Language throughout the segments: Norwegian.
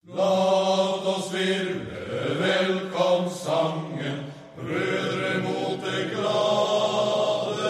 Låt oss virvle velkomstsangen, brødre mot det glade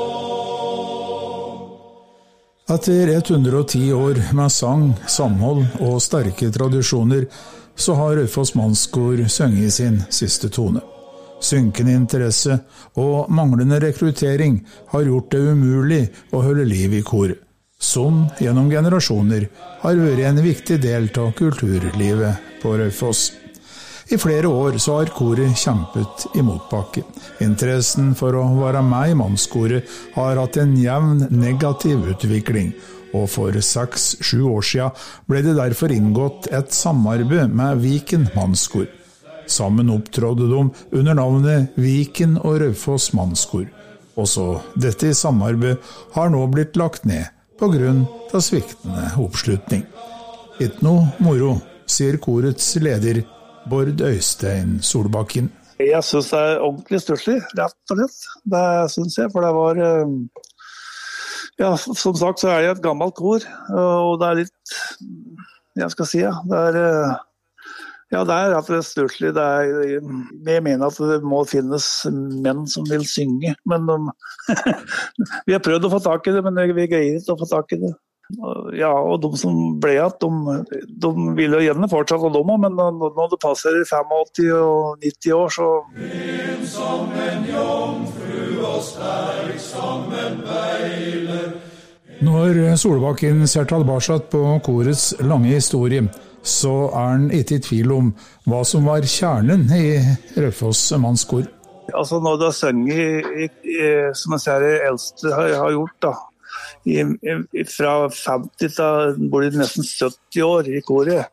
tog. Etter 110 år med sang, samhold og sterke tradisjoner, så har Raufoss Mannskor sunget sin siste tone. Synkende interesse og manglende rekruttering har gjort det umulig å holde liv i kor, som gjennom generasjoner har vært en viktig del av kulturlivet på Raufoss. I flere år så har koret kjempet i motbakke. Interessen for å være med i mannskoret har hatt en jevn negativ utvikling, og for 6-7 år siden ble det derfor inngått et samarbeid med Viken Mannskor. Sammen opptrådde de under navnet Viken og Raufoss Mannskor. Også dette samarbeid har nå blitt lagt ned på grunn av sviktende oppslutning. Ikke noe moro, sier korets leder Bård Øystein Solbakken. Jeg synes det ordentlig stusslig, rett og slett. Det synes jeg, for det var... Ja, som sagt så det et gammelt kor, og det litt... Jeg skal si, ja, ja, det rett og slett stusslig. Jeg mener at det må finnes menn som vil synge, men vi har prøvd å få tak i det, men vi greier ikke å få tak i det. Ja, og de som ble at de vil jo gjerne fortsatt av dem, men når det passer 85 og 90 år, så... Ren som en jomfru og sterk som en beiler. Når Solbakken ser tilbake på korets lange historie, så han ikke i tvil om hva som var kjernen i Raufoss Mannskor. Altså når det har sunget, som jeg ser det eldste har gjort da, fra 50 til blir det nesten 70 år i koret,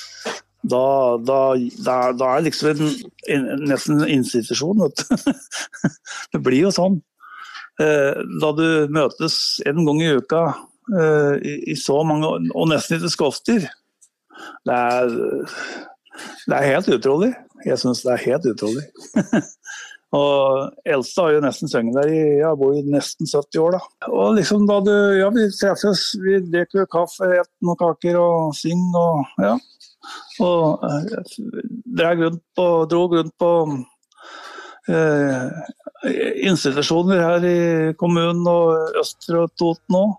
da liksom nesten en institusjon. Det blir jo sånn. Da du møtes en gang i uka i så mange, og nesten ikke skofter, det helt utrolig. Jeg synes det helt utrolig. Og eldste har jo nesten sunget der jeg bor i nesten 70 år da. Og liksom da vi treffes, vi drikker kaffe, et noen kaker og synger og ja. Og drog rundt på institusjoner her i kommunen og Østre og Toten også.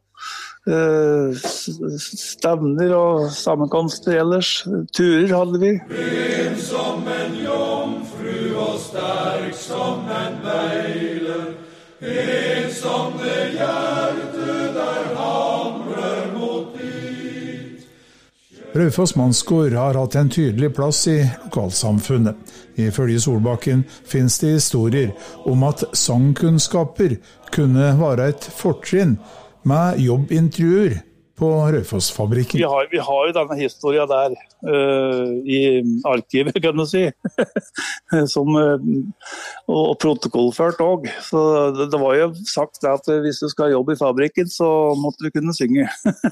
Stevner og sammenkomster ellers. Turer hadde vi. Ren som en jomfru og sterk som en beiler. En som det hjerte der hamrer mot dit. Raufoss Mannskor har hatt en tydelig plass i lokalsamfunnet. Ifølge Solbakken finnes det historier om at sangkunnskaper kunne være et fortrinn med jobbintervjuer på Raufoss-fabrikken. Vi har jo denne historien der i arkivet, kan du si, som, og protokollført også. Så det var jo sagt at hvis du skal jobbe i fabrikken, så måtte du kunne synge.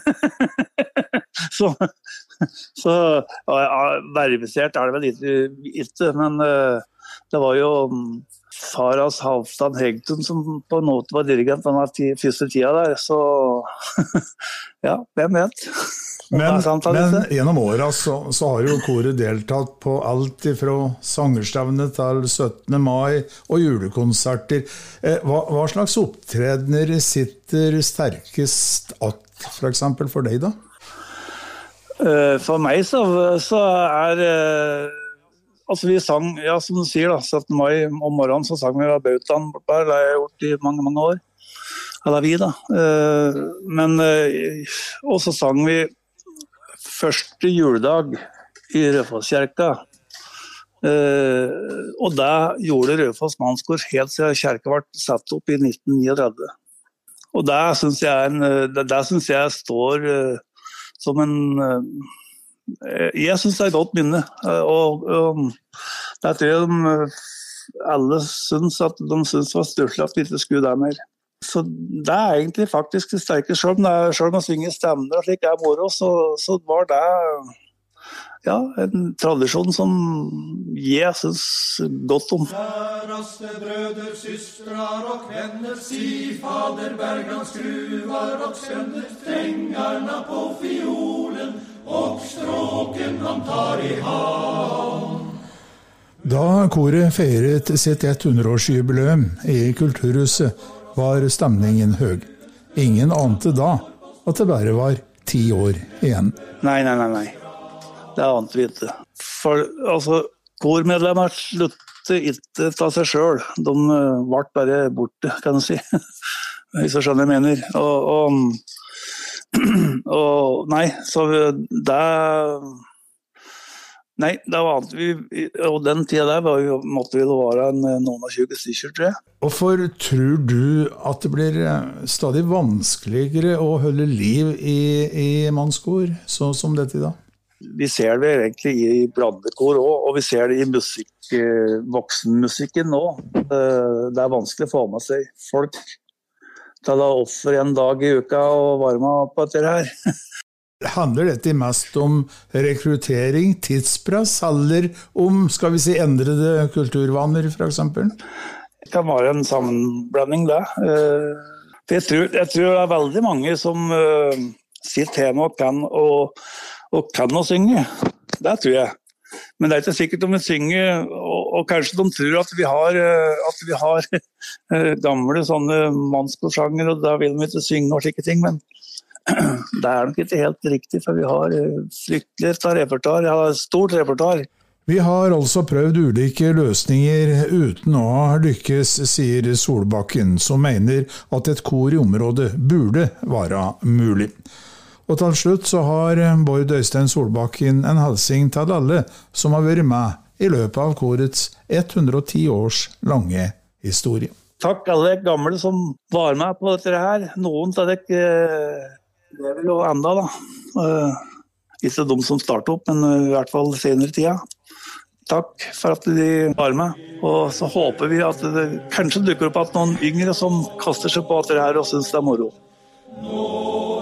så verifisert det vel ikke, men det var jo Faras Halvdan Hegtun som på en måte var dirigent denne første tida der, så ja, hvem vet? Men gjennom året så har jo koret deltatt på alt fra sangerstevne til 17. mai og julekonserter. Hva slags opptredener sitter sterkest for eksempel for deg da? For meg så altså vi sang, ja som du sier da, 17. mai om morgenen så sang vi av Bautan bortbar, det har jeg gjort i mange, mange år. Eller vi da. Men, og så sang vi første juledag i Raufoss-kjerka. Og det gjorde Raufoss Mannskor helt siden kjerka ble satt opp i 1939. Og det synes jeg står som en... Jeg synes det et godt minne, og det tror jeg alle synes at de synes det var stusslig at vi ikke skulle der mer. Så det egentlig faktisk det sterke, selv om jeg synger stemmer og slik moro, så var det ja, en tradisjon som jeg synes godt om. Kjæraste brøder, systrar og venner, si fader Bergan skruvar og sønner, trengarna på fiolen, och stråken han tar i hand. Da koret feiret sitt 100-årsjubileum i Kulturhuset, var stemningen høg. Ingen ante da at det bare var 10 år igjen. Nei. Det ante vi ikke. For altså, kormedlemmer slutte ikke ta seg selv. De ble bare borte, kan du si. Hvis jeg skjønner jeg mener. Og nei, så det... Nei, det var annet vi, og den tiden der måtte vi være noen av 20 stykker, tror jeg. Hvorfor tror du at det blir stadig vanskeligere å holde liv i mannskor, sånn som dette da? Vi ser det egentlig i blandekor også, og vi ser det i voksenmusikken nå. Det vanskelig å få med seg folk til å offre en dag i uka og varme opp etter her. Handler dette mest om rekruttering, tidspress, eller om, skal vi si, endrede kulturvaner, for eksempel? Det kan være en sammenblanding, det. Jeg tror det er veldig mange som sitter hjemme og kan å synge. Det tror jeg. Men det er ikke sikkert om vi synger, og kanskje de tror at vi har gamle sånne mannskorsanger, og da vil vi ikke synge og slike ting, men det er nok ikke helt riktig, for vi har fryktelig repertoar, stort repertoar. Vi har altså prøvd ulike løsninger uten å ha lykkes, sier Solbakken, som mener at et kor i området burde være mulig. Og til slutt så har Bård Øystein Solbakken en hilsen til alle som har vært med i løpet av korets 110 års lange historie. Takk alle gamle som var med på dette her. Noen av dere det er vel jo enda da. Ikke de som startet opp, men i hvert fall senere tida. Takk for at de var med. Og så håper vi at det kanskje dukker opp at noen yngre som kaster seg på dette her og synes det er moro.